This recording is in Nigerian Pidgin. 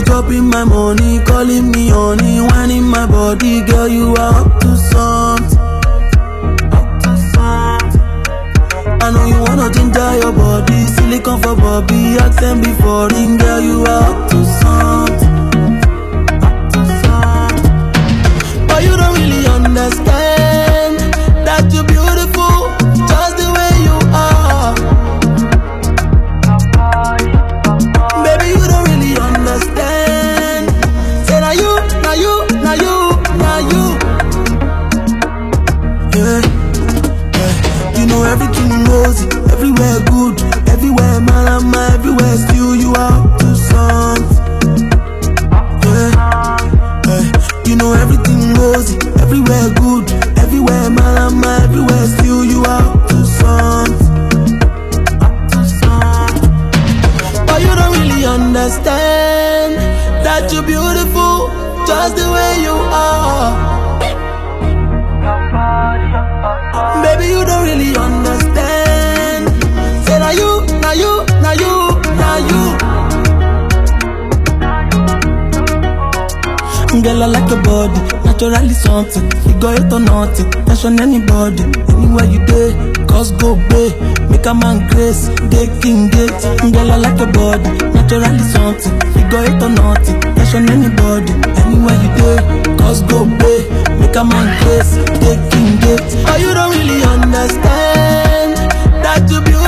dropping my money, calling me honey, whining my body, girl, you are up to something. I know you wanna ginger your body, silicone for Bobby, accent before ring, girl, you are up to something. But you don't really understand that you're beautiful, just the way you are. Baby, you don't really understand. Say now you, now you, now you, now you. Yeah, yeah. You know everything rosy, everywhere good, everywhere malama, everywhere still you are up to something. Yeah, yeah. You know everything rosy, everywhere good, everywhere malama, everywhere still you are up to something. But you don't really understand that you're beautiful, just the way you are. Baby, you don't really understand. Say now you, now you, now you, now you. Girl, I like your body, naturally something. You got it or nothing, mention anybody, anywhere you day. Cause go pay, make a man grace, day king gate. Girl, I like your body, naturally something. You got it or nothing, mention anybody, anywhere you day. Cause go pay, make a man grace, day king gate. Oh, you don't really understand that you be